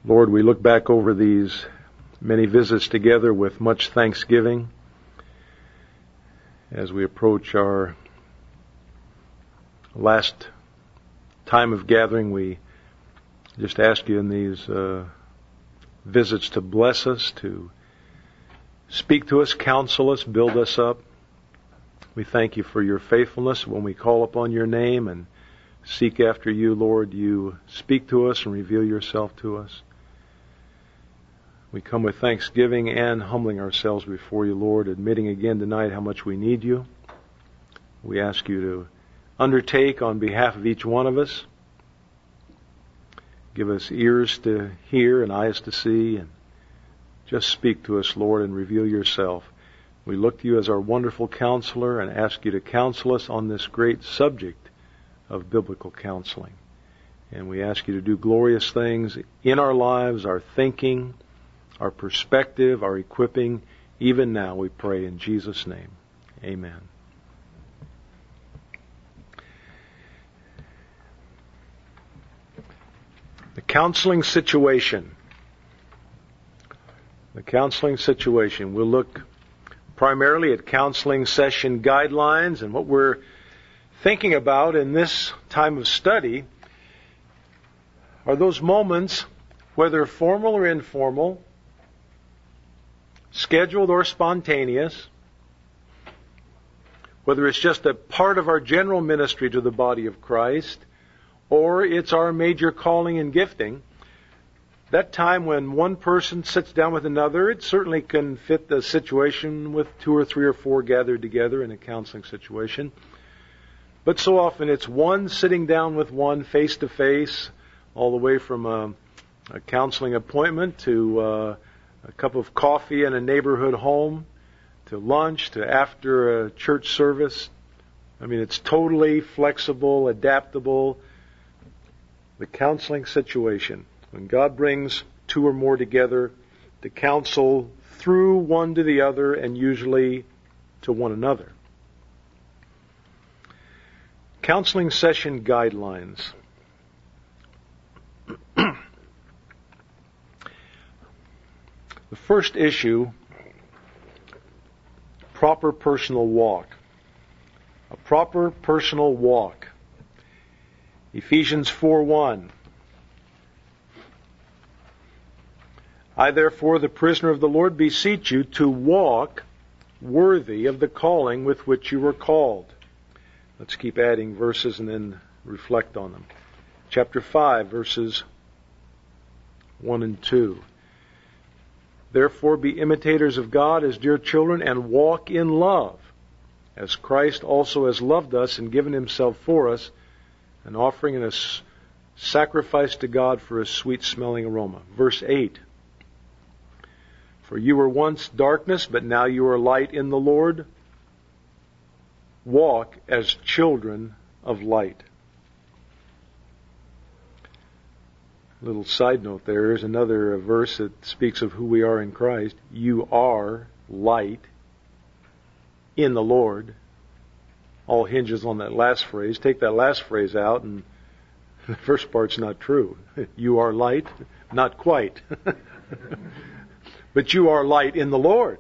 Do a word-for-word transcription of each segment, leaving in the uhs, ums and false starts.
Lord, we look back over these many visits together with much thanksgiving. As we approach our last time of gathering, we just ask you in these uh, visits to bless us, to speak to us, counsel us, build us up. We thank you for your faithfulness when we call upon your name and seek after you, Lord. You speak to us and reveal yourself to us. We come with thanksgiving and humbling ourselves before you, Lord, admitting again tonight how much we need you. We ask you to undertake on behalf of each one of us. Give us ears to hear and eyes to see, and just speak to us, Lord, and reveal yourself. We look to you as our wonderful counselor and ask you to counsel us on this great subject of biblical counseling. And we ask you to do glorious things in our lives, our thinking, our perspective, our equipping, even now, we pray in Jesus' name. Amen. The counseling situation. The counseling situation. We'll look primarily at counseling session guidelines, and what we're thinking about in this time of study are those moments, whether formal or informal, scheduled or spontaneous, whether it's just a part of our general ministry to the body of Christ, or it's our major calling and gifting, that time when one person sits down with another, it certainly can fit the situation with two or three or four gathered together in a counseling situation. But so often it's one sitting down with one face to face, all the way from a, a counseling appointment to uh, a cup of coffee in a neighborhood home, to lunch, to after a church service. I mean, it's totally flexible, adaptable. The counseling situation, when God brings two or more together to counsel through one to the other and usually to one another. Counseling session guidelines. The first issue, proper personal walk. A proper personal walk. Ephesians four one. I therefore, the prisoner of the Lord, beseech you to walk worthy of the calling with which you were called. Let's keep adding verses and then reflect on them. Chapter five, verses one and two. Therefore be imitators of God as dear children, and walk in love, as Christ also has loved us and given himself for us, an offering and a sacrifice to God for a sweet-smelling aroma. Verse eight. For you were once darkness, but now you are light in the Lord. Walk as children of light. Little side note there is another verse that speaks of who we are in Christ. You are light in the Lord. All hinges on that last phrase. Take that last phrase out and the first part's not true. You are light? Not quite. But you are light in the Lord.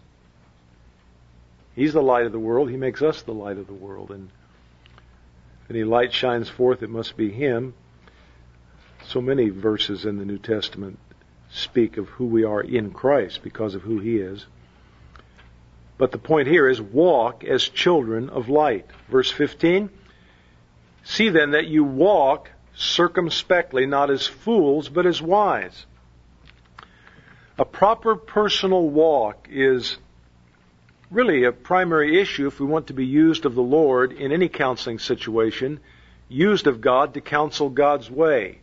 He's the light of the world. He makes us the light of the world. And if any light shines forth, it must be Him. So many verses in the New Testament speak of who we are in Christ because of who He is. But the point here is walk as children of light. Verse fifteen, see then that you walk circumspectly, not as fools, but as wise. A proper personal walk is really a primary issue if we want to be used of the Lord in any counseling situation, used of God to counsel God's way.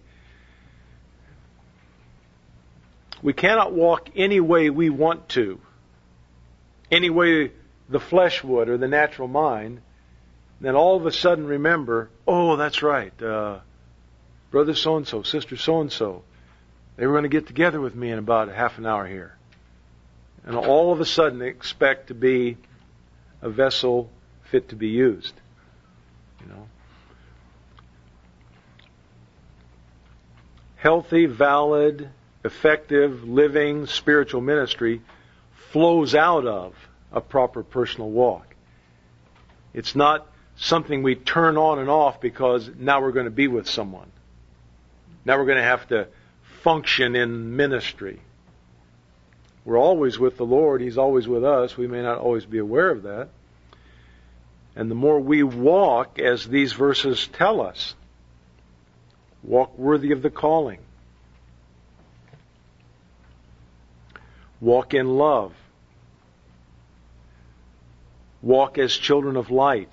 We cannot walk any way we want to, any way the flesh would or the natural mind, then all of a sudden remember, oh, that's right, uh, brother so-and-so, sister so-and-so, they were going to get together with me in about half an hour here. And all of a sudden expect to be a vessel fit to be used. You know, healthy, valid, effective, living, spiritual ministry flows out of a proper personal walk. It's not something we turn on and off because now we're going to be with someone. Now we're going to have to function in ministry. We're always with the Lord. He's always with us. We may not always be aware of that. And the more we walk, as these verses tell us, walk worthy of the calling. Walk in love. Walk as children of light.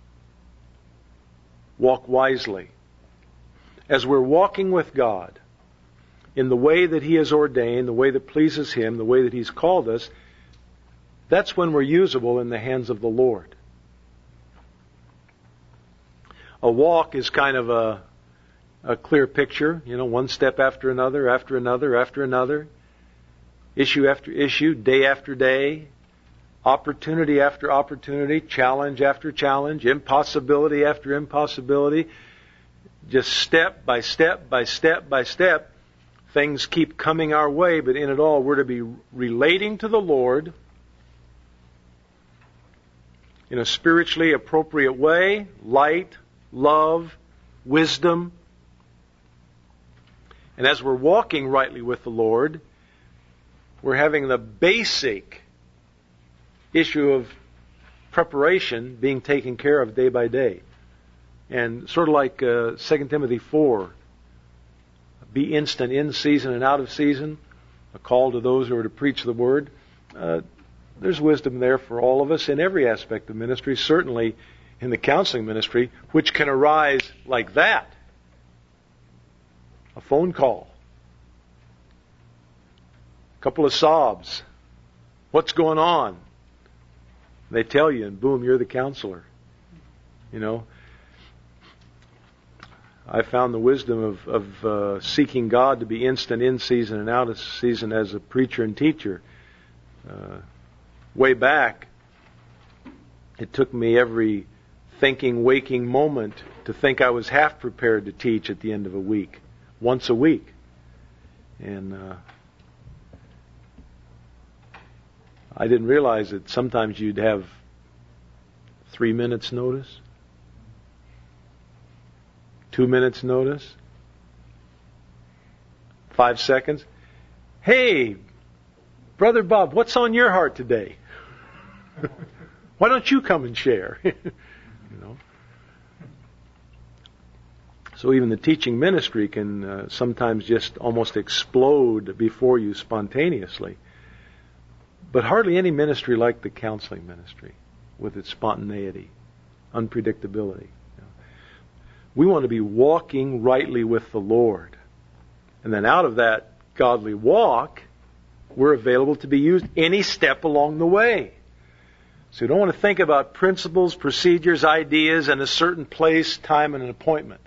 Walk wisely. As we're walking with God in the way that He has ordained, the way that pleases Him, the way that He's called us, that's when we're usable in the hands of the Lord. A walk is kind of a, a clear picture, you know, one step after another, after another, after another, issue after issue, day after day, opportunity after opportunity, challenge after challenge, impossibility after impossibility. Just step by step by step by step, things keep coming our way, but in it all, we're to be relating to the Lord in a spiritually appropriate way, light, love, wisdom. And as we're walking rightly with the Lord, we're having the basic issue of preparation being taken care of day by day. And sort of like uh, Second Timothy four, be instant in season and out of season, a call to those who are to preach the Word. Uh, there's wisdom there for all of us in every aspect of ministry, certainly in the counseling ministry, which can arise like that. A phone call. A couple of sobs. What's going on? They tell you, and boom, you're the counselor. You know, I found the wisdom of, of uh, seeking God to be instant in season and out of season as a preacher and teacher. Uh, way back, it took me every thinking, waking moment to think I was half prepared to teach at the end of a week, once a week. And uh, I didn't realize that sometimes you'd have three minutes notice, two minutes notice, five seconds. Hey, Brother Bob, what's on your heart today? Why don't you come and share? You know. So even the teaching ministry can uh, sometimes just almost explode before you spontaneously. But hardly any ministry like the counseling ministry, with its spontaneity, unpredictability. You know. We want to be walking rightly with the Lord. And then out of that godly walk, we're available to be used any step along the way. So you don't want to think about principles, procedures, ideas, and a certain place, time, and an appointment.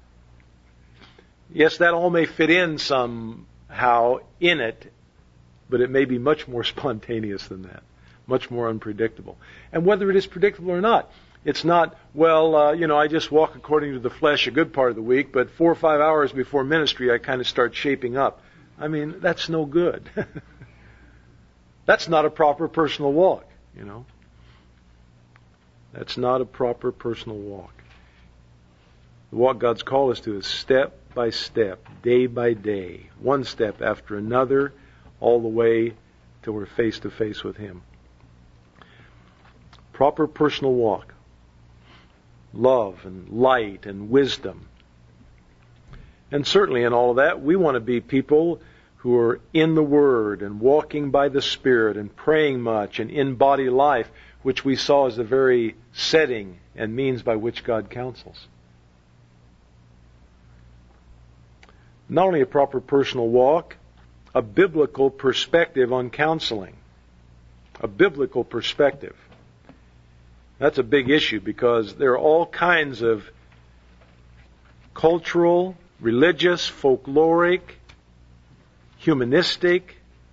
Yes, that all may fit in somehow in it, but it may be much more spontaneous than that, much more unpredictable. And whether it is predictable or not, it's not, well, uh, you know, I just walk according to the flesh a good part of the week, but four or five hours before ministry, I kind of start shaping up. I mean, that's no good. That's not a proper personal walk, you know. That's not a proper personal walk. The walk God's called us to is step by step, day by day, one step after another, all the way till we're face to face with Him. Proper personal walk. Love and light and wisdom. And certainly in all of that, we want to be people who are in the Word and walking by the Spirit and praying much and in body life, which we saw as the very setting and means by which God counsels. Not only a proper personal walk, a biblical perspective on counseling. A biblical perspective. That's a big issue because there are all kinds of cultural, religious, folkloric, humanistic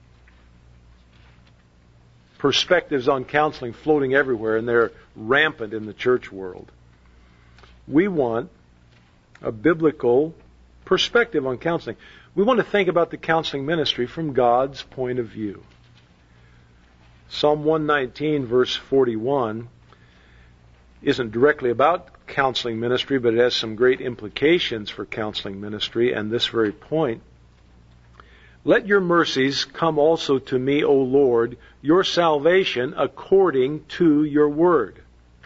perspectives on counseling floating everywhere, and they're rampant in the church world. We want a biblical perspective on counseling. We want to think about the counseling ministry from God's point of view. Psalm one nineteen, verse forty-one, isn't directly about counseling ministry, but it has some great implications for counseling ministry and this very point. Let your mercies come also to me, O Lord, your salvation according to your word.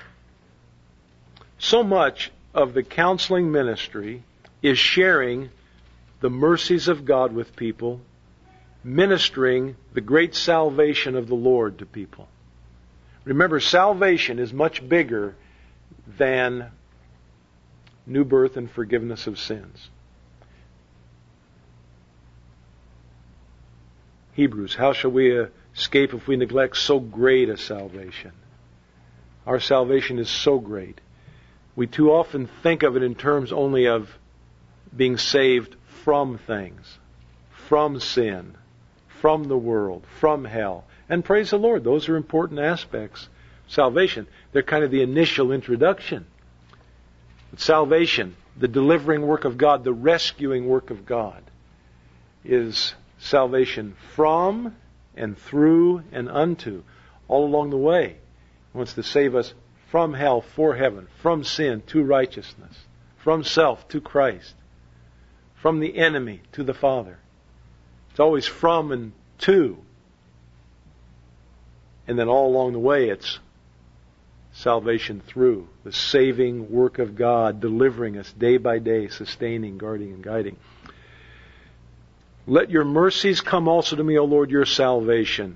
So much of the counseling ministry is sharing the mercies of God with people, ministering the great salvation of the Lord to people. Remember, salvation is much bigger than new birth and forgiveness of sins. Hebrews, how shall we escape if we neglect so great a salvation? Our salvation is so great. We too often think of it in terms only of being saved from things, from sin, from the world, from hell. And praise the Lord, those are important aspects of salvation. They're kind of the initial introduction. But salvation, the delivering work of God, the rescuing work of God, is salvation from and through and unto, all along the way. He wants to save us from hell for heaven, from sin to righteousness, from self to Christ, from the enemy to the Father. It's always from and to. And then all along the way it's salvation through, the saving work of God, delivering us day by day, sustaining, guarding, and guiding. Let your mercies come also to me, O Lord, your salvation.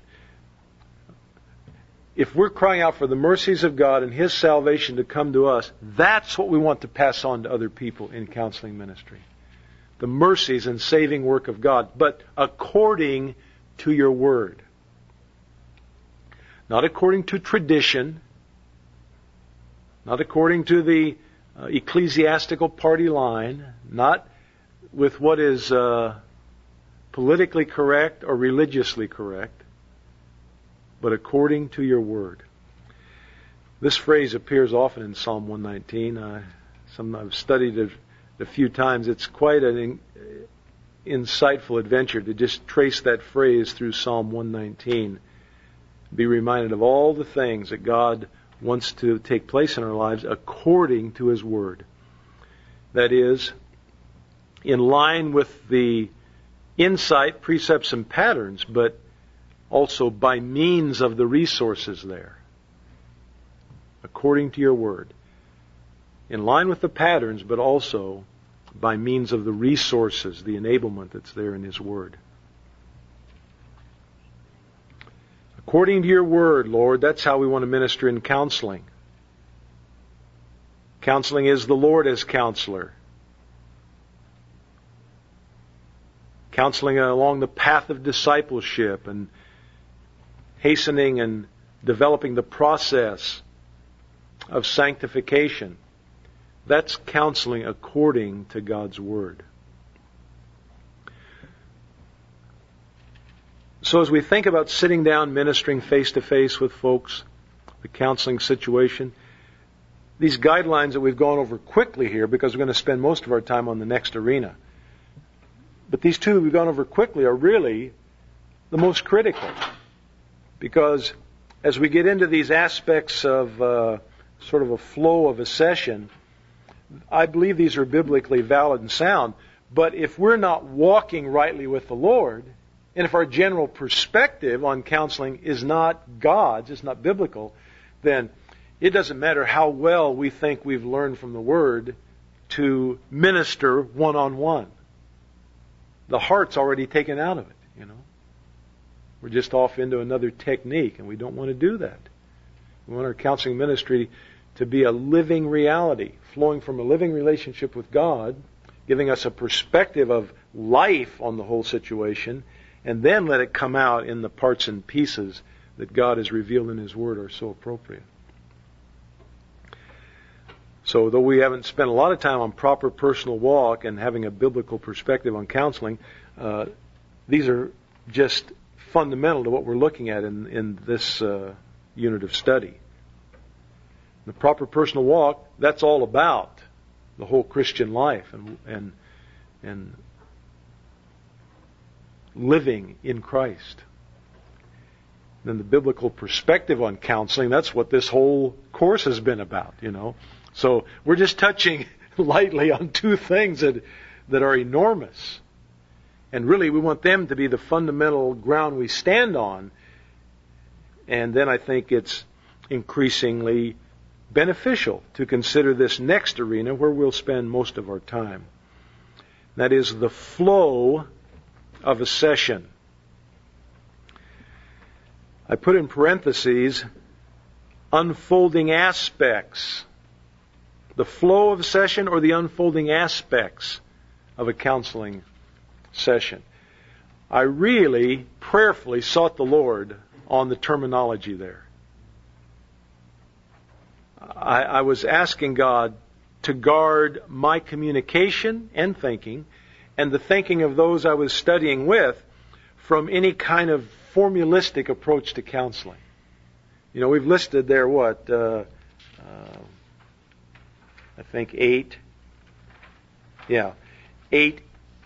If we're crying out for the mercies of God and His salvation to come to us, that's what we want to pass on to other people in counseling ministry. The mercies and saving work of God, but according to your word. Not according to tradition, not according to the uh, ecclesiastical party line, not with what is uh, politically correct or religiously correct, but according to your word. This phrase appears often in Psalm one nineteen. Uh, some I've studied it a few times. It's quite an in, insightful adventure to just trace that phrase through Psalm one nineteen. Be reminded of all the things that God wants to take place in our lives according to His word. That is, in line with the insight, precepts, and patterns, but also by means of the resources there. According to your word. In line with the patterns, but also by means of the resources, the enablement that's there in His word. According to your word, Lord, that's how we want to minister in counseling. Counseling is the Lord as counselor. Counseling along the path of discipleship and hastening and developing the process of sanctification. That's counseling according to God's word. So as we think about sitting down, ministering face-to-face with folks, the counseling situation, these guidelines that we've gone over quickly here, because we're going to spend most of our time on the next arena. But these two we've gone over quickly are really the most critical. Because as we get into these aspects of uh, sort of a flow of a session, I believe these are biblically valid and sound. But if we're not walking rightly with the Lord, and if our general perspective on counseling is not God's, it's not biblical, then it doesn't matter how well we think we've learned from the Word to minister one-on-one. The heart's already taken out of it, you know. We're just off into another technique, and we don't want to do that. We want our counseling ministry to be a living reality, flowing from a living relationship with God, giving us a perspective of life on the whole situation, and then let it come out in the parts and pieces that God has revealed in His Word are so appropriate. So though we haven't spent a lot of time on proper personal walk and having a biblical perspective on counseling, uh, these are just fundamental to what we're looking at in, in this uh, unit of study. The proper personal walk, that's all about the whole Christian life and, and and living in Christ. Then the biblical perspective on counseling, that's what this whole course has been about, you know. So we're just touching lightly on two things that, that are enormous. And really we want them to be the fundamental ground we stand on. And then I think it's increasingly beneficial to consider this next arena where we'll spend most of our time. That is the flow of a session. I put in parentheses, unfolding aspects. The flow of a session or the unfolding aspects of a counseling session. I really prayerfully sought the Lord on the terminology there. I, I was asking God to guard my communication and thinking and the thinking of those I was studying with from any kind of formulistic approach to counseling. You know, we've listed there what, uh, uh, I think eight, yeah, eight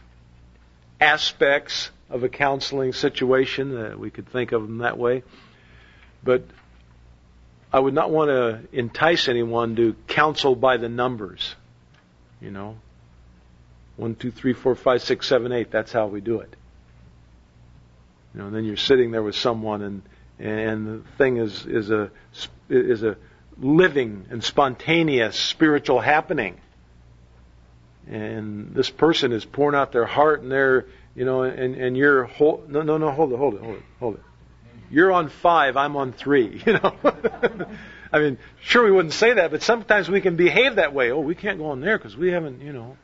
aspects of a counseling situation. Uh, we could think of them that way. But I would not want to entice anyone to counsel by the numbers. You know, one, two, three, four, five, six, seven, eight. That's how we do it. You know, and then you're sitting there with someone, and and the thing is is a is a living and spontaneous spiritual happening. And this person is pouring out their heart, and they're, you know, and and you're hold, no no no hold it hold it hold it hold it. You're on five, I'm on three. You know, I mean, sure we wouldn't say that, but sometimes we can behave that way. Oh, we can't go on there because we haven't, you know.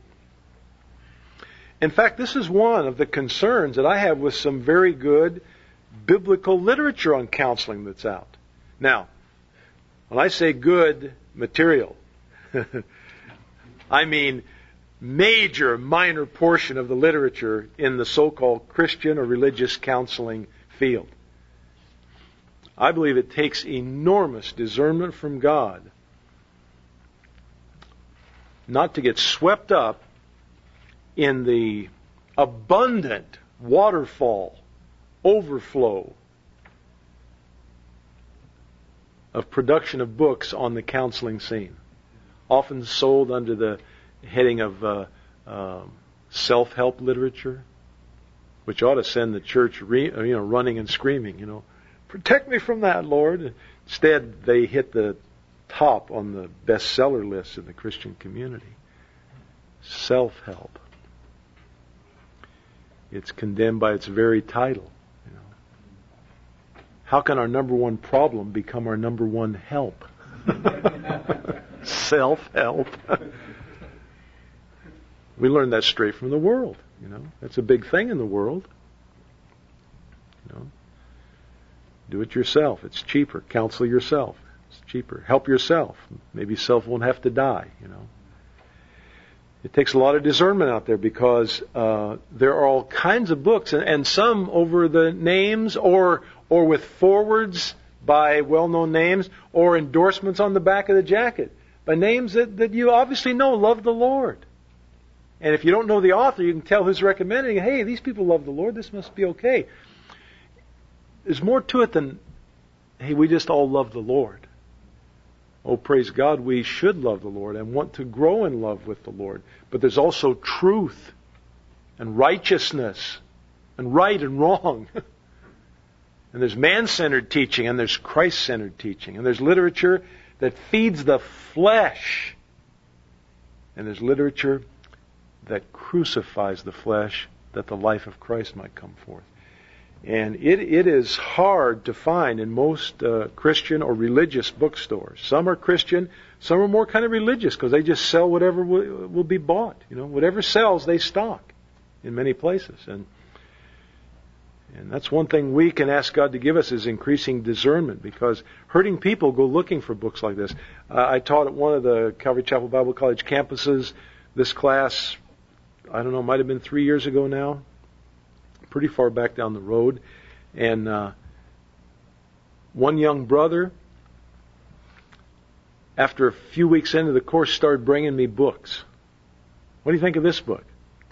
In fact, this is one of the concerns that I have with some very good biblical literature on counseling that's out. Now, when I say good material, I mean major, minor portion of the literature in the so-called Christian or religious counseling field. I believe it takes enormous discernment from God not to get swept up in the abundant waterfall, overflow of production of books on the counseling scene, often sold under the heading of uh, uh, self-help literature, which ought to send the church, re, you know, running and screaming, you know, protect me from that, Lord. Instead, they hit the top on the bestseller list in the Christian community. Self-help. It's condemned by its very title. You know. How can our number one problem become our number one help? Self-help. We learned that straight from the world. You know, that's a big thing in the world. You know, do it yourself. It's cheaper. Counsel yourself. It's cheaper. Help yourself. Maybe self won't have to die. You know. It takes a lot of discernment out there because uh, there are all kinds of books, and, and some over the names or or with forwards by well-known names or endorsements on the back of the jacket by names that, that you obviously know love the Lord. And if you don't know the author, you can tell who's recommending, hey, these people love the Lord, this must be okay. There's more to it than, hey, we just all love the Lord. Oh, praise God, we should love the Lord and want to grow in love with the Lord. But there's also truth and righteousness and right and wrong. And there's man-centered teaching and there's Christ-centered teaching. And there's literature that feeds the flesh. And there's literature that crucifies the flesh that the life of Christ might come forth. And it, it is hard to find in most uh, Christian or religious bookstores. Some are Christian, some are more kind of religious because they just sell whatever will, will be bought. You know, whatever sells, they stock in many places. And and that's one thing we can ask God to give us is increasing discernment, because hurting people go looking for books like this. Uh, I taught at one of the Calvary Chapel Bible College campuses this class, I don't know, might have been three years ago now. Pretty far back down the road, and uh, one young brother, after a few weeks into the course, started bringing me books. What do you think of this book?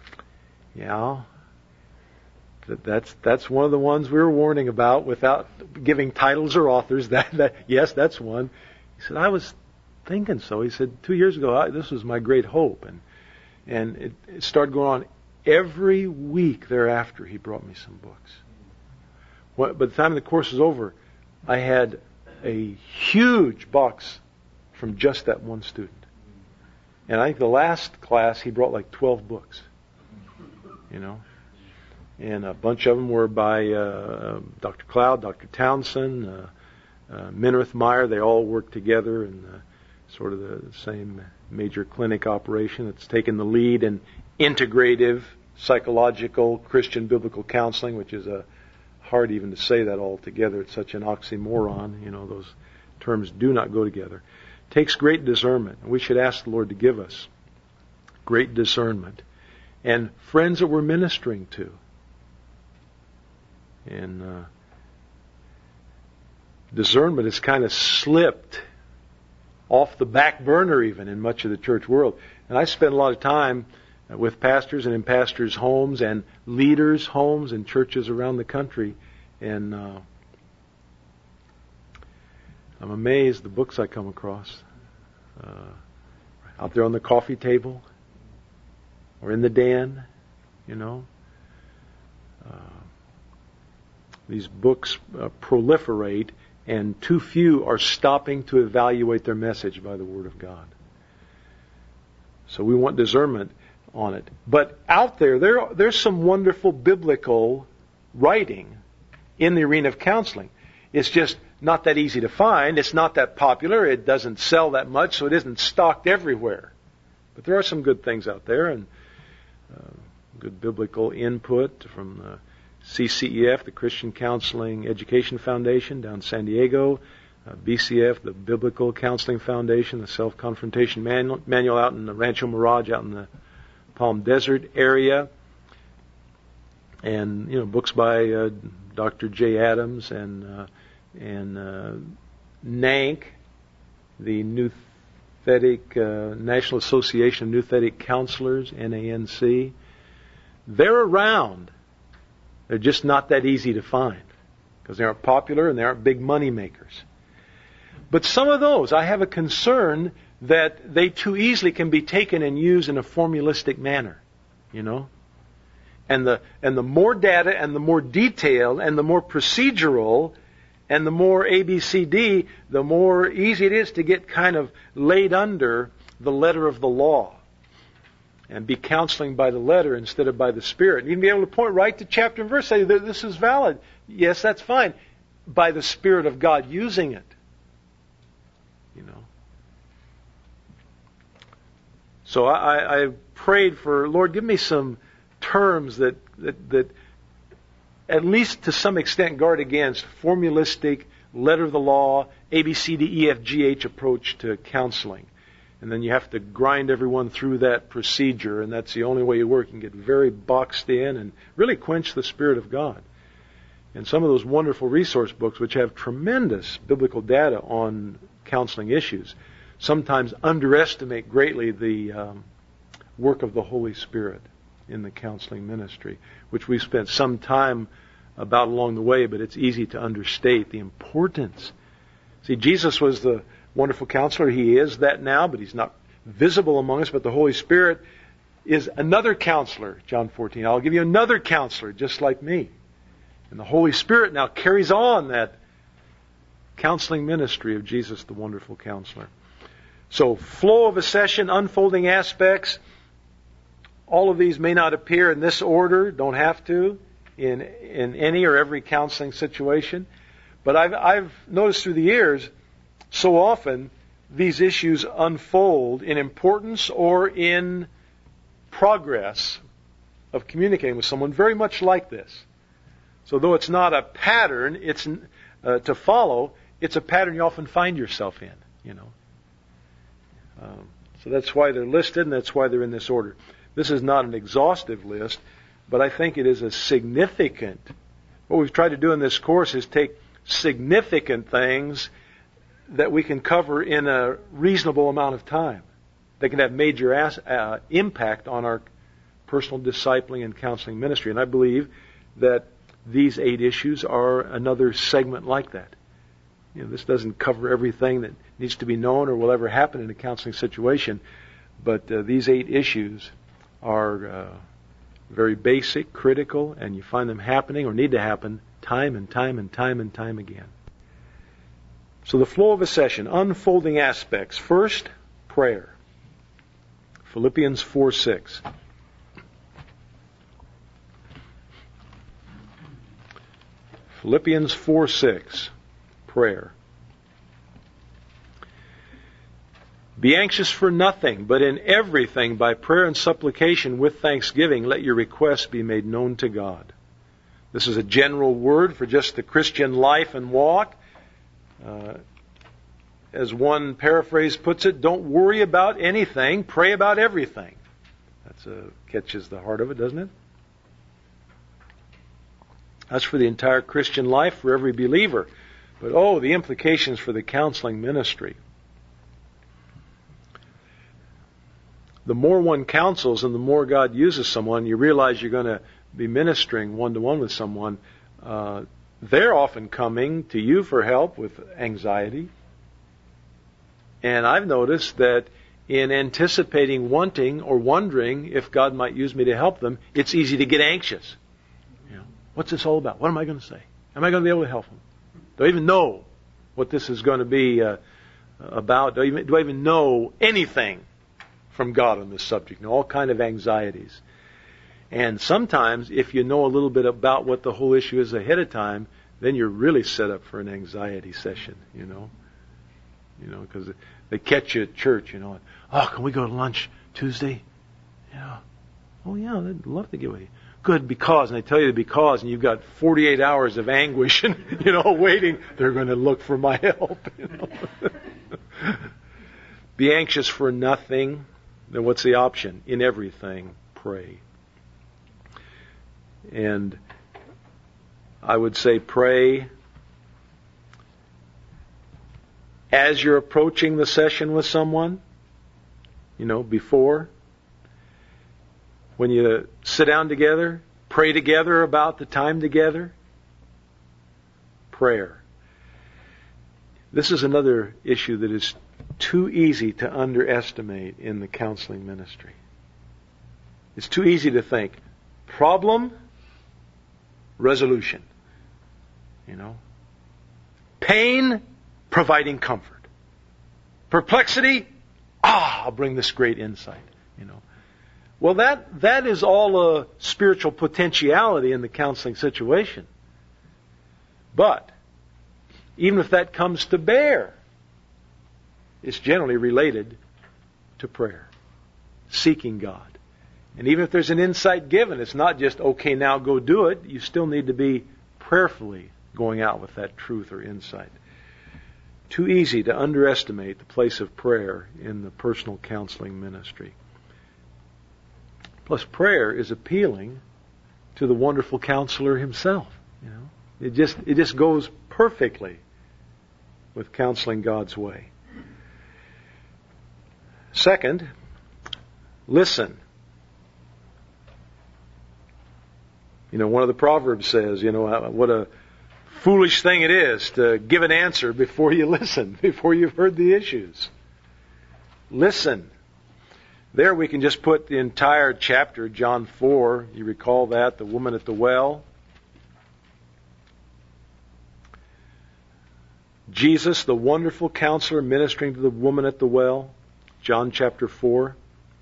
Yeah. That, that's that's one of the ones we were warning about without giving titles or authors. That, that yes, that's one. He said, I was thinking so. He said, two years ago, I, this was my great hope. And and it, it started going on. Every week thereafter, he brought me some books. Well, by the time the course was over, I had a huge box from just that one student. And I think the last class, he brought like twelve books. You know? And a bunch of them were by uh, Doctor Cloud, Doctor Townsend, uh, uh, Minirth Meyer. They all worked together in the, sort of the same major clinic operation that's taken the lead in integrative psychological Christian biblical counseling, which is a hard even to say that all together. It's such an oxymoron. You know, those terms do not go together. It takes great discernment. We should ask the Lord to give us great discernment. And friends that we're ministering to. And uh, discernment has kind of slipped off the back burner even in much of the church world. And I spend a lot of time with pastors and in pastors' homes and leaders' homes and churches around the country. And uh, I'm amazed the books I come across. Uh, out there on the coffee table or in the den, you know. Uh, These books uh, proliferate, and too few are stopping to evaluate their message by the Word of God. So we want discernment on it. But out there, there there's some wonderful biblical writing in the arena of counseling. It's just not that easy to find. It's not that popular. It doesn't sell that much, so it isn't stocked everywhere. But there are some good things out there, and uh, good biblical input from the C C E F, the Christian Counseling Education Foundation down in San Diego, uh, B C F, the Biblical Counseling Foundation, the Self-Confrontation Manual, manual out in the Rancho Mirage out in the Palm Desert area, and you know books by uh, Doctor J. Adams and uh, and uh, NANC, the Nouthetic uh, National Association of Nouthetic Counselors, N A N C. They're around. They're just not that easy to find because they aren't popular and they aren't big money makers. But some of those, I have a concern that they too easily can be taken and used in a formulistic manner, you know. And the and the more data and the more detailed and the more procedural and the more A B C D, the more easy it is to get kind of laid under the letter of the law. And be counseling by the letter instead of by the Spirit. And even be able to point right to chapter and verse, say, this is valid. Yes, that's fine. By the Spirit of God using it. You know. So I, I prayed for, Lord, give me some terms that, that, that at least to some extent guard against formulistic, letter of the law, A, B, C, D, E, F, G, H approach to counseling. And then you have to grind everyone through that procedure, and that's the only way you work. You can get very boxed in and really quench the Spirit of God. And some of those wonderful resource books, which have tremendous biblical data on counseling issues, sometimes underestimate greatly the um, work of the Holy Spirit in the counseling ministry, which we spent some time about along the way, but it's easy to understate the importance. See, Jesus was the wonderful counselor. He is that now, but He's not visible among us. But the Holy Spirit is another counselor, John fourteen. I'll give you another counselor just like me. And the Holy Spirit now carries on that counseling ministry of Jesus, the wonderful counselor. So, flow of a session, unfolding aspects. All of these may not appear in this order, don't have to, in in any or every counseling situation. But I've I've noticed through the years, so often, these issues unfold in importance or in progress of communicating with someone very much like this. So though it's not a pattern it's uh, to follow, it's a pattern you often find yourself in, you know. Um, so that's why they're listed and that's why they're in this order. This is not an exhaustive list, but I think it is a significant. What we've tried to do in this course is take significant things that we can cover in a reasonable amount of time. They can have major as, uh, impact on our personal discipling and counseling ministry. And I believe that these eight issues are another segment like that. You know, this doesn't cover everything that needs to be known or will ever happen in a counseling situation, but uh, these eight issues are uh, very basic, critical, and you find them happening or need to happen time and time and time and time again. So the flow of a session, unfolding aspects. First, prayer. Philippians four six. Philippians four six. Prayer. Be anxious for nothing, but in everything by prayer and supplication with thanksgiving let your requests be made known to God. This is a general word for just the Christian life and walk. Uh, as one paraphrase puts it, don't worry about anything, pray about everything. That's a, catches the heart of it, doesn't it? That's for the entire Christian life, for every believer. But oh, the implications for the counseling ministry. The more one counsels and the more God uses someone, you realize you're going to be ministering one-to-one with someone. Uh, they're often coming to you for help with anxiety. And I've noticed that in anticipating, wanting, or wondering if God might use me to help them, it's easy to get anxious. You know, what's this all about? What am I going to say? Am I going to be able to help them? Do I even know what this is going to be uh, about? Do I, even, do I even know anything from God on this subject? You know, all kind of anxieties. And sometimes, if you know a little bit about what the whole issue is ahead of time, then you're really set up for an anxiety session, you know. You know, because they catch you at church, you know. Oh, can we go to lunch Tuesday? Yeah. Oh, yeah, they'd love to get with you. Good, because, and they tell you the because, and you've got forty-eight hours of anguish and, you know, waiting. They're going to look for my help, you know. Be anxious for nothing. Then what's the option? In everything, pray. And I would say pray as you're approaching the session with someone, you know, before. When you sit down together, pray together about the time together. Prayer. This is another issue that is too easy to underestimate in the counseling ministry. It's too easy to think, problem, resolution. You know? Pain, providing comfort. Perplexity, ah, I'll bring this great insight. You know? Well, that, that is all a spiritual potentiality in the counseling situation. But, even if that comes to bear, it's generally related to prayer. Seeking God. And even if there's an insight given, it's not just, okay, now go do it. You still need to be prayerfully going out with that truth or insight. Too easy to underestimate the place of prayer in the personal counseling ministry. Plus, prayer is appealing to the wonderful counselor himself. You know, it just it just goes perfectly with counseling God's way. Second, listen. You know, one of the Proverbs says, you know, what a foolish thing it is to give an answer before you listen, before you've heard the issues. Listen. There we can just put the entire chapter, John four. You recall that, the woman at the well. Jesus, the wonderful counselor, ministering to the woman at the well. John chapter four.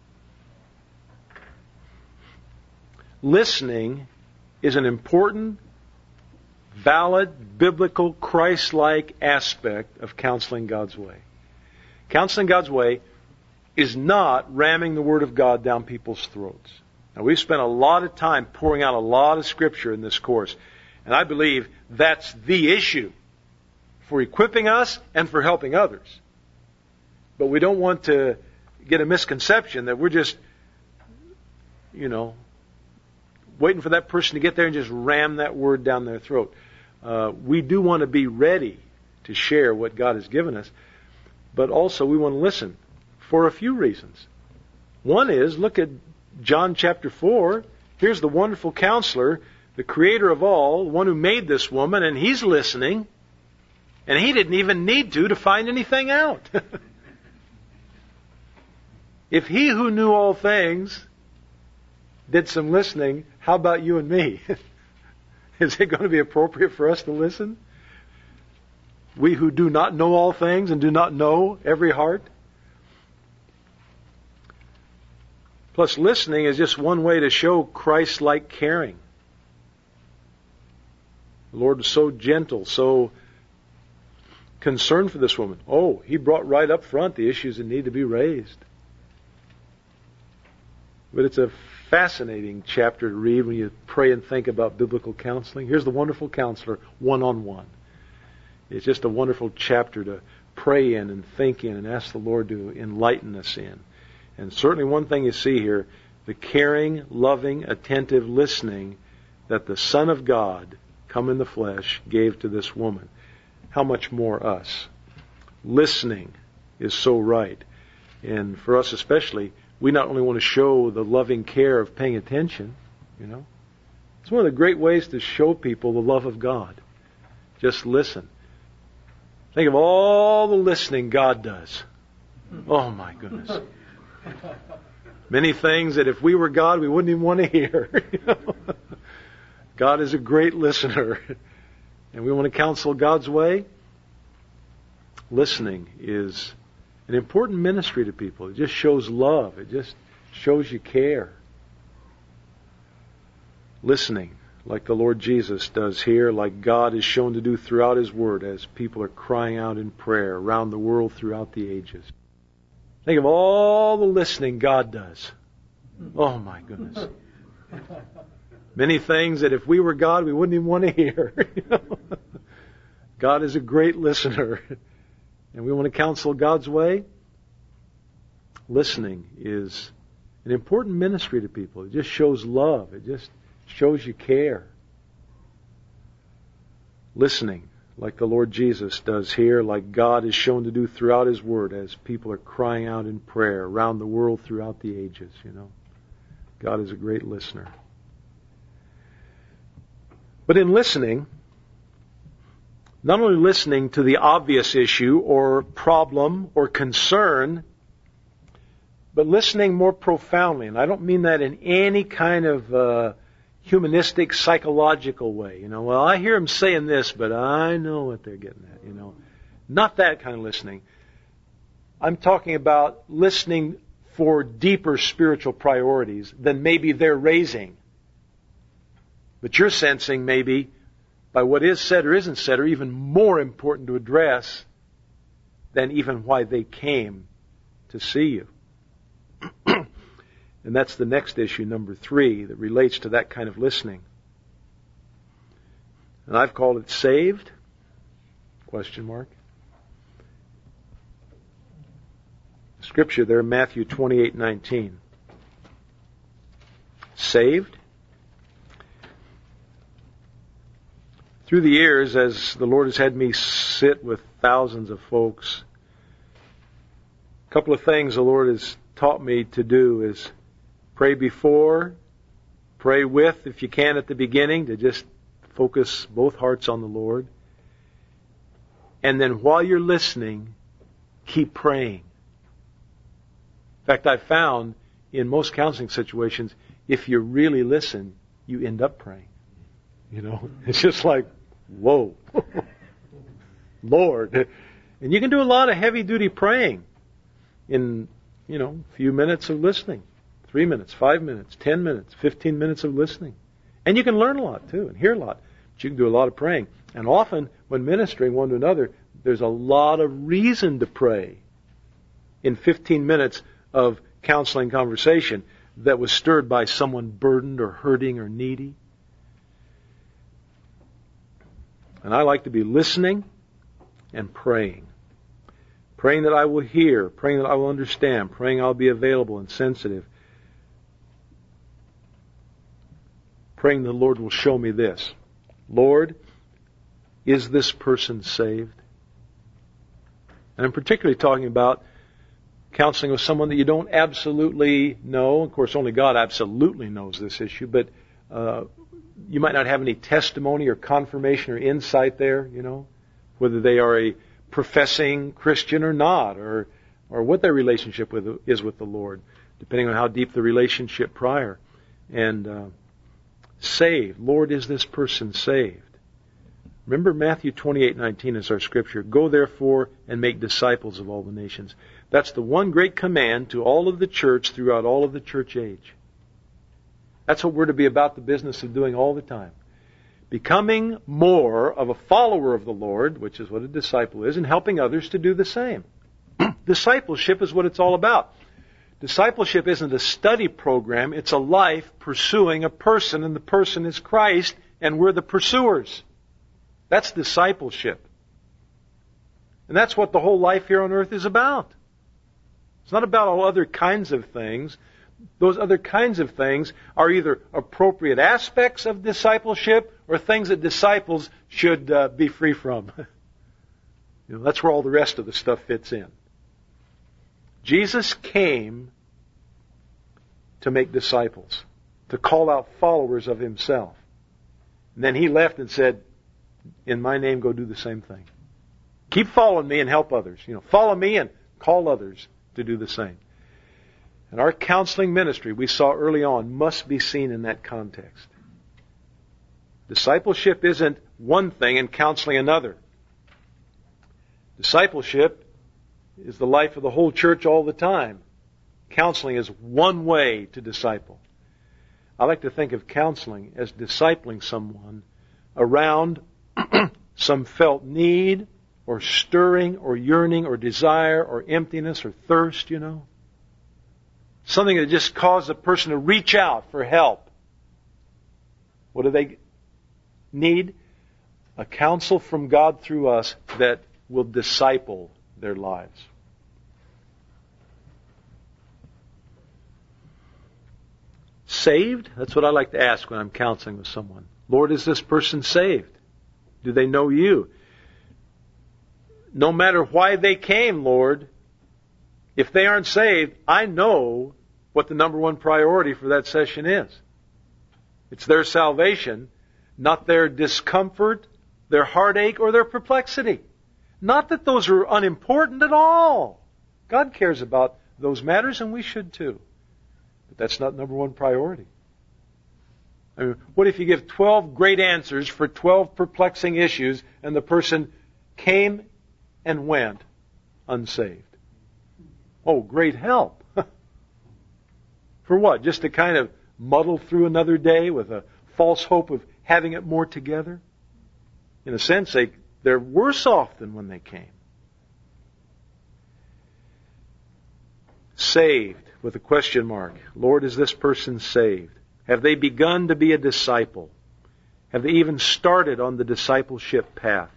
Listening is an important, valid, biblical, Christ-like aspect of counseling God's way. Counseling God's way is not ramming the Word of God down people's throats. Now, we've spent a lot of time pouring out a lot of Scripture in this course, and I believe that's the issue for equipping us and for helping others. But we don't want to get a misconception that we're just, you know, waiting for that person to get there and just ram that Word down their throat. Uh, we do want to be ready to share what God has given us, but also we want to listen. For a few reasons. One is, look at John chapter four, here's the wonderful counselor, the creator of all, the one who made this woman, and he's listening, and he didn't even need to to find anything out. If he who knew all things did some listening, how about you and me? Is it going to be appropriate for us to listen? We who do not know all things and do not know every heart? Plus, listening is just one way to show Christ-like caring. The Lord was so gentle, so concerned for this woman. Oh, He brought right up front the issues that need to be raised. But it's a fascinating chapter to read when you pray and think about biblical counseling. Here's the wonderful counselor, one-on-one. It's just a wonderful chapter to pray in and think in and ask the Lord to enlighten us in. And certainly one thing you see here, the caring, loving, attentive listening that the Son of God, come in the flesh, gave to this woman. How much more us? Listening is so right. And for us especially, we not only want to show the loving care of paying attention, you know. It's one of the great ways to show people the love of God. Just listen. Think of all the listening God does. Oh my goodness. Many things that if we were God, we wouldn't even want to hear. You know? God is a great listener. And we want to counsel God's way. Listening is an important ministry to people. It just shows love. It just shows you care. Listening, like the Lord Jesus does here, like God is shown to do throughout His Word as people are crying out in prayer around the world throughout the ages. Think of all the listening God does. Oh my goodness. Many things that if we were God, we wouldn't even want to hear. You know? God is a great listener. And we want to counsel God's way. Listening is an important ministry to people. It just shows love. It just shows you care. Listening, like the Lord Jesus does here, like God is shown to do throughout His Word as people are crying out in prayer around the world throughout the ages, you know. God is a great listener. But in listening, not only listening to the obvious issue or problem or concern, but listening more profoundly. And I don't mean that in any kind of uh, humanistic, psychological way. You know, well, I hear them saying this, but I know what they're getting at, you know. Not that kind of listening. I'm talking about listening for deeper spiritual priorities than maybe they're raising. But you're sensing maybe by what is said or isn't said are even more important to address than even why they came to see you. And that's the next issue, number three, that relates to that kind of listening. And I've called it saved? Question mark. Scripture there, Matthew twenty-eight nineteen. Saved? Through the years, as the Lord has had me sit with thousands of folks, a couple of things the Lord has taught me to do is pray before, pray with, if you can at the beginning, to just focus both hearts on the Lord. And then while you're listening, keep praying. In fact, I've found in most counseling situations, if you really listen, you end up praying. You know, it's just like, whoa, Lord. And you can do a lot of heavy-duty praying in, you know, a few minutes of listening. Three minutes, five minutes, ten minutes, fifteen minutes of listening. And you can learn a lot, too, and hear a lot. But you can do a lot of praying. And often, when ministering one to another, there's a lot of reason to pray in fifteen minutes of counseling conversation that was stirred by someone burdened or hurting or needy. And I like to be listening and praying. Praying that I will hear, praying that I will understand, praying I'll be available and sensitive. Praying the Lord will show me this. Lord, is this person saved? And I'm particularly talking about counseling with someone that you don't absolutely know. Of course, only God absolutely knows this issue, but uh, you might not have any testimony or confirmation or insight there, you know, whether they are a professing Christian or not, or or what their relationship with is with the Lord, depending on how deep the relationship prior. And uh, saved. Lord, is this person saved? Remember Matthew twenty-eight nineteen is our scripture. Go therefore and make disciples of all the nations. That's the one great command to all of the church throughout all of the church age. That's what we're to be about the business of doing all the time. Becoming more of a follower of the Lord, which is what a disciple is, and helping others to do the same. Discipleship is what it's all about. Discipleship isn't a study program, it's a life pursuing a person, and the person is Christ, and we're the pursuers. That's discipleship. And that's what the whole life here on earth is about. It's not about all other kinds of things. Those other kinds of things are either appropriate aspects of discipleship or things that disciples should uh, be free from. You know, that's where all the rest of the stuff fits in. Jesus came to make disciples, to call out followers of Himself. And then He left and said, in my name, go do the same thing. Keep following me and help others. You know, follow me and call others to do the same. And our counseling ministry, we saw early on, must be seen in that context. Discipleship isn't one thing and counseling another. Discipleship is the life of the whole church all the time. Counseling is one way to disciple. I like to think of counseling as discipling someone around some felt need or stirring or yearning or desire or emptiness or thirst, you know. Something that just caused a person to reach out for help. What do they need? A counsel from God through us that will disciple their lives. Saved? That's what I like to ask when I'm counseling with someone. Lord, is this person saved? Do they know You? No matter why they came, Lord, if they aren't saved, I know what the number one priority for that session is. It's their salvation, not their discomfort, their heartache, or their perplexity. Not that those are unimportant at all. God cares about those matters, and we should too. But that's not number one priority. I mean, what if you give twelve great answers for twelve perplexing issues, and the person came and went unsaved? Oh, great help. For what? Just to kind of muddle through another day with a false hope of having it more together? In a sense, they, they're worse off than when they came. Saved, with a question mark. Lord, is this person saved? Have they begun to be a disciple? Have they even started on the discipleship path?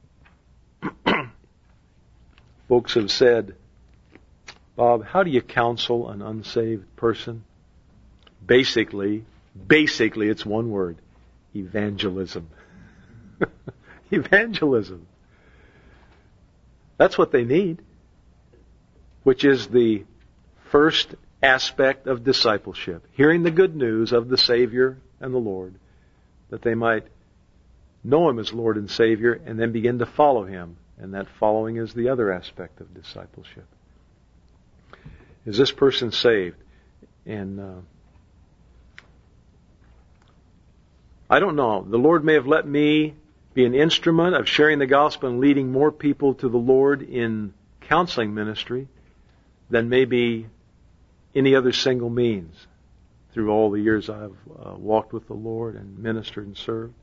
Folks have said, Bob, how do you counsel an unsaved person? Basically, basically it's one word. Evangelism. Evangelism. That's what they need. Which is the first aspect of discipleship. Hearing the good news of the Savior and the Lord, that they might know Him as Lord and Savior and then begin to follow Him. And that following is the other aspect of discipleship. Is this person saved? And uh, I don't know. The Lord may have let me be an instrument of sharing the gospel and leading more people to the Lord in counseling ministry than maybe any other single means through all the years I've uh, walked with the Lord and ministered and served.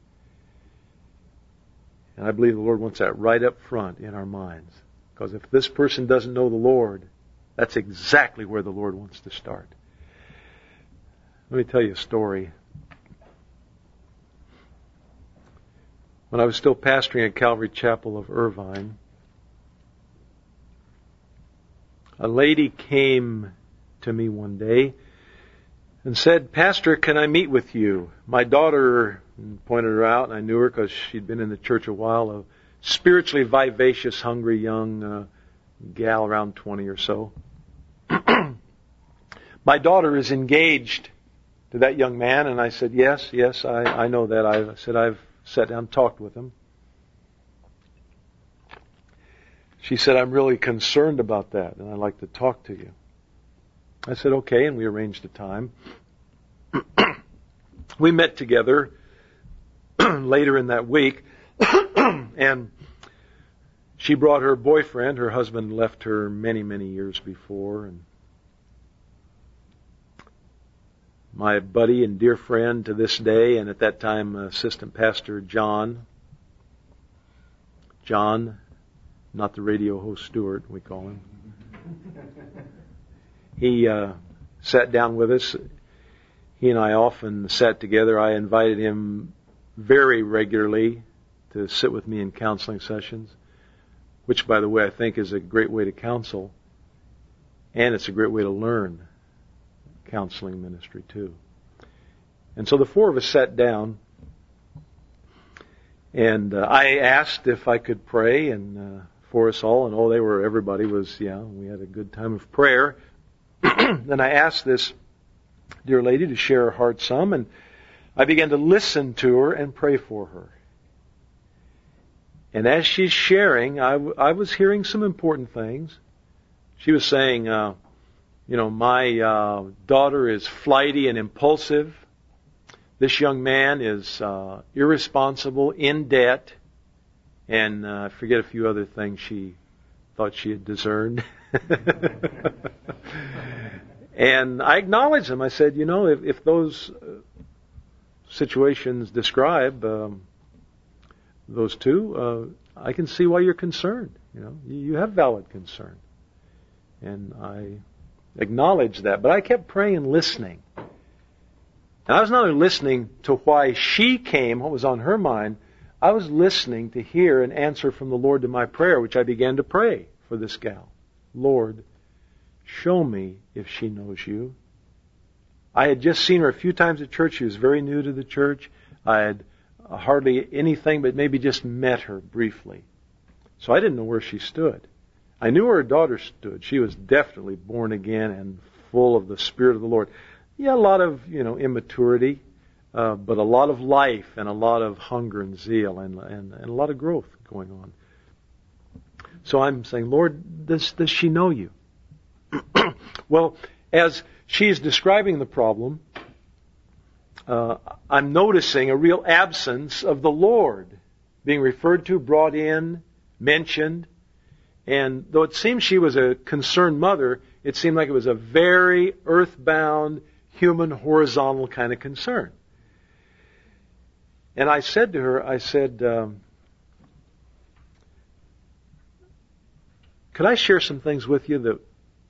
And I believe the Lord wants that right up front in our minds. Because if this person doesn't know the Lord, that's exactly where the Lord wants to start. Let me tell you a story. When I was still pastoring at Calvary Chapel of Irvine, a lady came to me one day and said, Pastor, can I meet with you? My daughter, pointed her out, and I knew her because she'd been in the church a while, a spiritually vivacious, hungry young uh, gal around twenty or so. my daughter is engaged to that young man, and I said, yes, yes, I, I know that. I said, I've sat down and talked with him. She said, I'm really concerned about that, and I'd like to talk to you. I said, okay, and we arranged a time. We met together later in that week, and she brought her boyfriend. Her husband left her many, many years before, and my buddy and dear friend to this day, and at that time assistant pastor John, John, not the radio host Stewart, we call him. He uh, sat down with us. He and I often sat together. I invited him very regularly to sit with me in counseling sessions, which, by the way, I think is a great way to counsel, and it's a great way to learn counseling ministry too. And so the four of us sat down, and uh, I asked if I could pray and uh, for us all, and oh, they were, everybody was, yeah, we had a good time of prayer. Then I asked this dear lady to share her heart some, and I began to listen to her and pray for her. And as she's sharing, I, w- I was hearing some important things. She was saying, uh, you know, my uh, daughter is flighty and impulsive. This young man is uh, irresponsible, in debt, and uh, I forget a few other things she thought she had discerned. And I acknowledged them. I said, you know, if, if those situations describe um, those two, uh, I can see why you're concerned. You know, you have valid concern. And I acknowledged that. But I kept praying and listening. And I was not only listening to why she came, what was on her mind, I was listening to hear an answer from the Lord to my prayer, which I began to pray for this gal. Lord, show me if she knows you. I had just seen her a few times at church. She was very new to the church. I had hardly anything but maybe just met her briefly. So I didn't know where she stood. I knew where her daughter stood. She was definitely born again and full of the Spirit of the Lord. Yeah, a lot of, you know, immaturity, uh, but a lot of life and a lot of hunger and zeal and, and, and a lot of growth going on. So I'm saying, Lord, does, does she know you? Well, as she's describing the problem, uh, I'm noticing a real absence of the Lord being referred to, brought in, mentioned. And though it seemed she was a concerned mother, it seemed like it was a very earthbound, human, horizontal kind of concern. And I said to her, I said, um, could I share some things with you that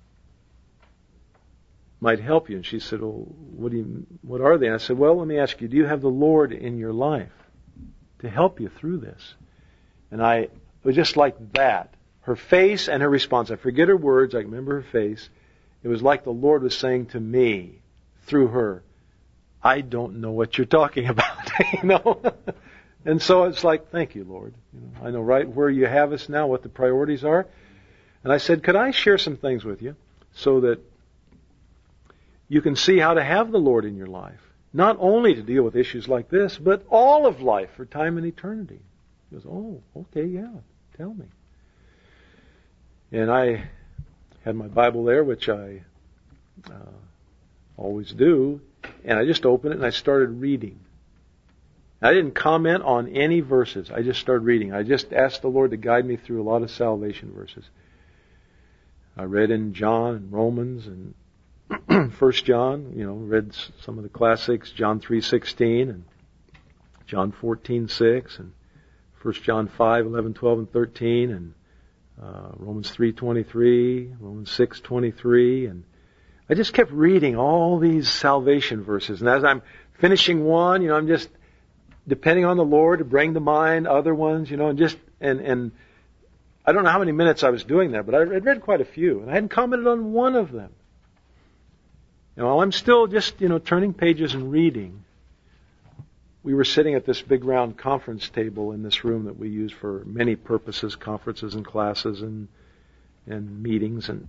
might help you? And she said, well, what do you, what are they? And I said, well, let me ask you, do you have the Lord in your life to help you through this? And I, it was just like that. Her face and her response. I forget her words. I remember her face. It was like the Lord was saying to me through her, I don't know what you're talking about. you know? And so it's like, thank you, Lord. You know, I know right where you have us now, what the priorities are. And I said, could I share some things with you so that you can see how to have the Lord in your life? Not only to deal with issues like this, but all of life for time and eternity. He goes, oh, okay, yeah, tell me. And I had my Bible there, which I uh, always do, and I just opened it and I started reading. I didn't comment on any verses. I just started reading. I just asked the Lord to guide me through a lot of salvation verses. I read in John and Romans and First John, you know, read some of the classics, John three sixteen and John fourteen six and First John five eleven twelve and thirteen and Uh, Romans three twenty-three, Romans six twenty-three, and I just kept reading all these salvation verses. And as I'm finishing one, you know, I'm just depending on the Lord to bring to mind other ones, you know, and just and and I don't know how many minutes I was doing that, but I had read quite a few, and I hadn't commented on one of them. You know, I'm still just, you know, turning pages and reading. We were sitting at this big round conference table in this room that we use for many purposes, conferences and classes and and meetings. And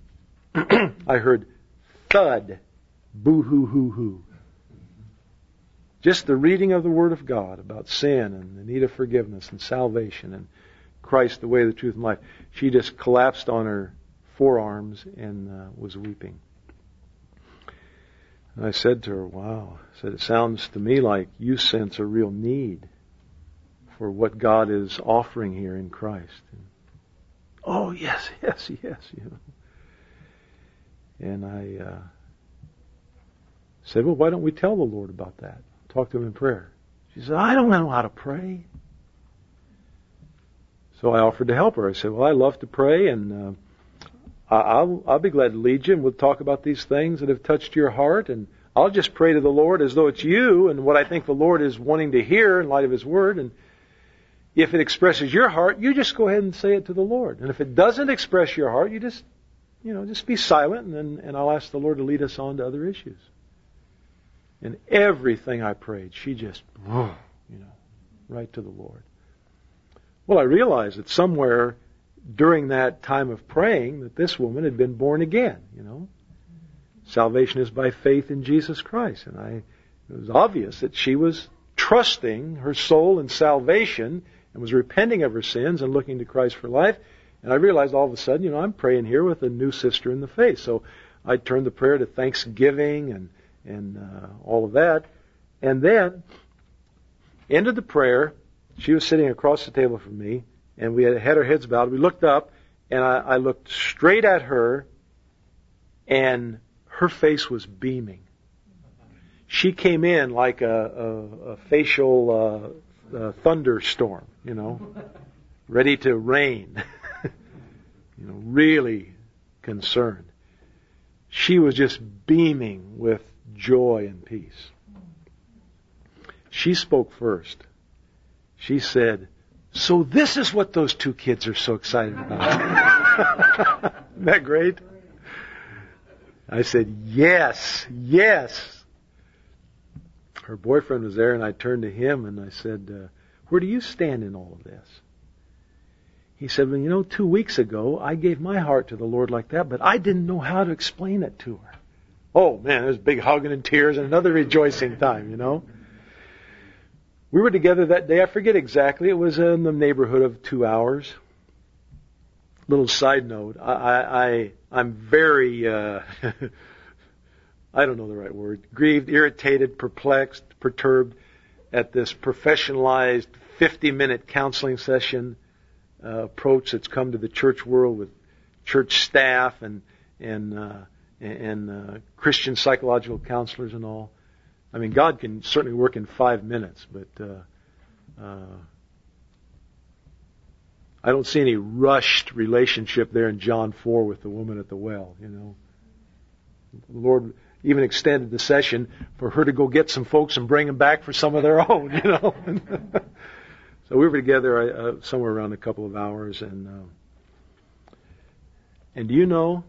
I heard thud, boo-hoo-hoo-hoo. Just the reading of the Word of God about sin and the need of forgiveness and salvation and Christ, the way, the truth, and life. She just collapsed on her forearms and uh, was weeping. And I said to her, wow, I said, it sounds to me like you sense a real need for what God is offering here in Christ. And, oh, yes, yes, yes, you know. And I uh, said, well, why don't we tell the Lord about that? Talk to Him in prayer. She said, I don't know how to pray. So I offered to help her. I said, well, I love to pray, and uh, I'll, I'll be glad to lead you, and we'll talk about these things that have touched your heart, and I'll just pray to the Lord as though it's you and what I think the Lord is wanting to hear in light of His Word. And if it expresses your heart, you just go ahead and say it to the Lord. And if it doesn't express your heart, you just, you know, just be silent, and then, and I'll ask the Lord to lead us on to other issues. And everything I prayed, she just, you know, right to the Lord. Well, I realized that somewhere during that time of praying that this woman had been born again, you know. Salvation is by faith in Jesus Christ. And I, it was obvious that she was trusting her soul in salvation and was repenting of her sins and looking to Christ for life. And I realized all of a sudden, you know, I'm praying here with a new sister in the faith. So I turned the prayer to thanksgiving and and uh, all of that. And then, ended the prayer. She was sitting across the table from me, and we had, had our heads bowed. We looked up, and I, I looked straight at her, and her face was beaming. She came in like a, a, a facial uh, uh, thunderstorm, you know, ready to rain, you know, really concerned. She was just beaming with joy and peace. She spoke first. She said, so this is what those two kids are so excited about. Isn't that great? I said, yes, yes. Her boyfriend was there, and I turned to him and I said, uh, where do you stand in all of this? He said, well, you know, two weeks ago I gave my heart to the Lord like that, but I didn't know how to explain it to her. Oh, man, there's a big hugging and tears and another rejoicing time, you know. We were together that day. I forget exactly. It was in the neighborhood of two hours. Little side note. I, I, I I'm very, uh, I don't know the right word, grieved, irritated, perplexed, perturbed at this professionalized fifty-minute counseling session uh, approach that's come to the church world with church staff and and uh, and uh, Christian psychological counselors and all. I mean, God can certainly work in five minutes, but uh, uh, I don't see any rushed relationship there in John four with the woman at the well, you know. The Lord even extended the session for her to go get some folks and bring them back for some of their own, you know. So we were together uh, somewhere around a couple of hours, and uh, and do you know,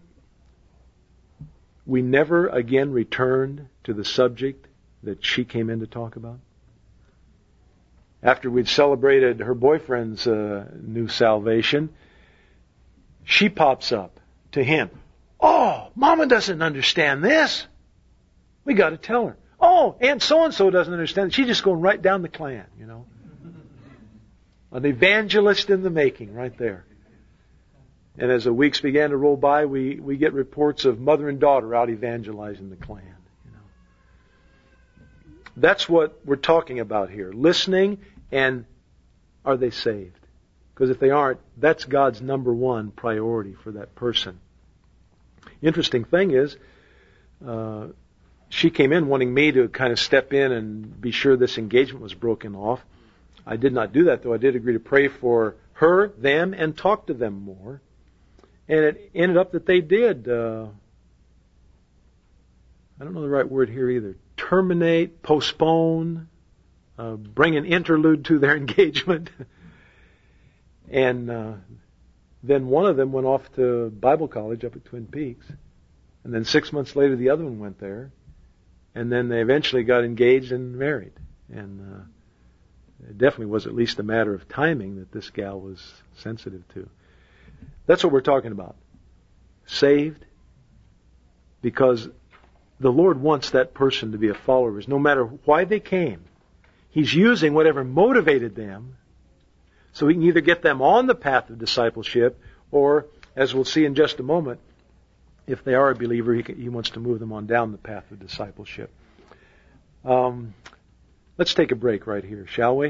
we never again returned to the subject that she came in to talk about. After we'd celebrated her boyfriend's uh, new salvation, she pops up to him. Oh, Mama doesn't understand this. We got to tell her. Oh, Aunt so-and-so doesn't understand. She's just going right down the clan, you know. An evangelist in the making right there. And as the weeks began to roll by, we, we get reports of mother and daughter out evangelizing the clan. You know. That's what we're talking about here. Listening, and are they saved? Because if they aren't, that's God's number one priority for that person. Interesting thing is, uh, she came in wanting me to kind of step in and be sure this engagement was broken off. I did not do that, though. I did agree to pray for her, them, and talk to them more. And it ended up that they did, uh, I don't know the right word here either, terminate, postpone, uh, bring an interlude to their engagement. And uh, then one of them went off to Bible college up at Twin Peaks. And then six months later, the other one went there. And then they eventually got engaged and married. And uh, it definitely was at least a matter of timing that this gal was sensitive to. That's what we're talking about. Saved, because the Lord wants that person to be a follower of His, no matter why they came. He's using whatever motivated them, so He can either get them on the path of discipleship, or, as we'll see in just a moment, if they are a believer, He, can, he wants to move them on down the path of discipleship. Um, let's take a break right here, shall we?